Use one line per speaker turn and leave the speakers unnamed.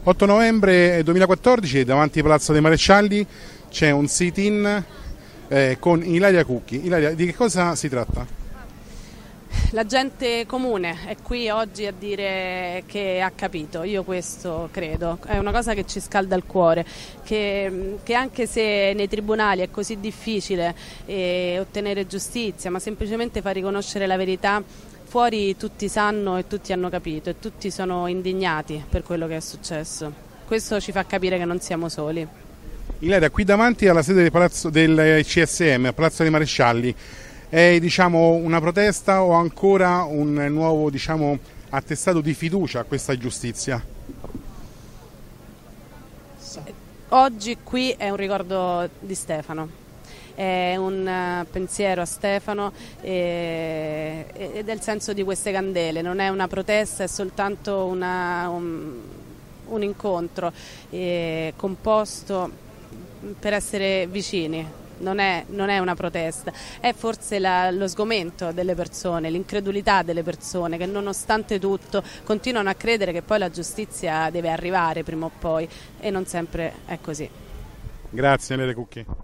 8 novembre 2014 davanti a Palazzo dei Marescialli c'è un sit-in con Ilaria Cucchi. Ilaria, di che cosa si tratta?
La gente comune è qui oggi a dire che ha capito, io questo credo, è una cosa che ci scalda il cuore, che anche se nei tribunali è così difficile ottenere giustizia, ma semplicemente far riconoscere la verità, fuori tutti sanno e tutti hanno capito e tutti sono indignati per quello che è successo. Questo ci fa capire che non siamo soli.
Ilaria, qui davanti alla sede del CSM, a Palazzo dei Marescialli, è una protesta o ancora un nuovo attestato di fiducia a questa giustizia?
Oggi qui è un ricordo di Stefano, è un pensiero a Stefano e del senso di queste candele, non è una protesta, è soltanto un incontro composto per essere vicini. Non è una protesta, è forse lo sgomento delle persone, l'incredulità delle persone che nonostante tutto continuano a credere che poi la giustizia deve arrivare prima o poi e non sempre è così.
Grazie Ilaria Cucchi.